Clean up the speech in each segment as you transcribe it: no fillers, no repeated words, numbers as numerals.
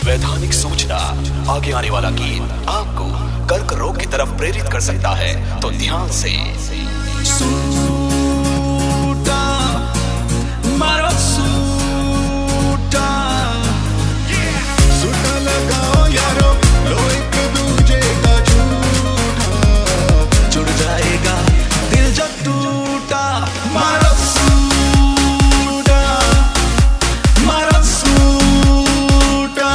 वैधानिक सूचना। आगे आने वाला गीत आपको कर्क रोग की तरफ प्रेरित कर सकता है, तो ध्यान से सूटा मारो सूटा सूटा लगाओ यारो, लो एक दूजे का झूठा, जुड़ जाएगा दिल जो टूटा। मारो सूटा मारो सूटा।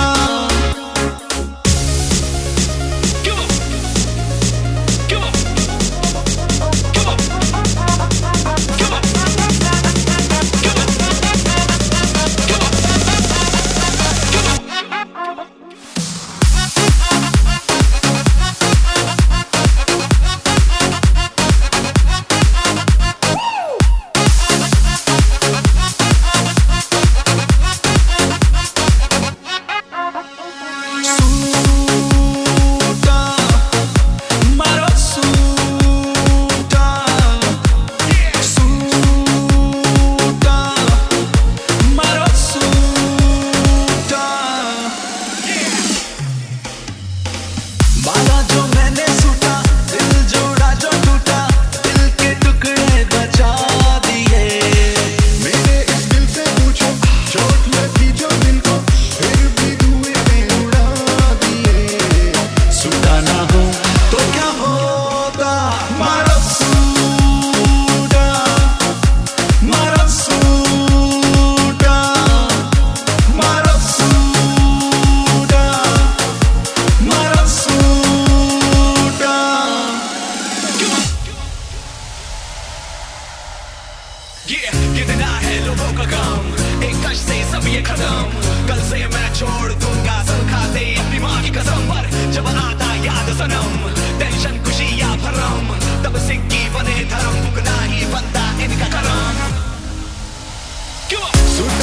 कितना है लोगों का काम, एक कश से सब ये खत्म। कल से मैं छोड़ दूंगा सब खाते अपनी माँ की कसम, पर जब आता याद सनम, टेंशन खुशी या भरम, तब सिक्की बने धर्म, भुगना ही बनता इनका करम।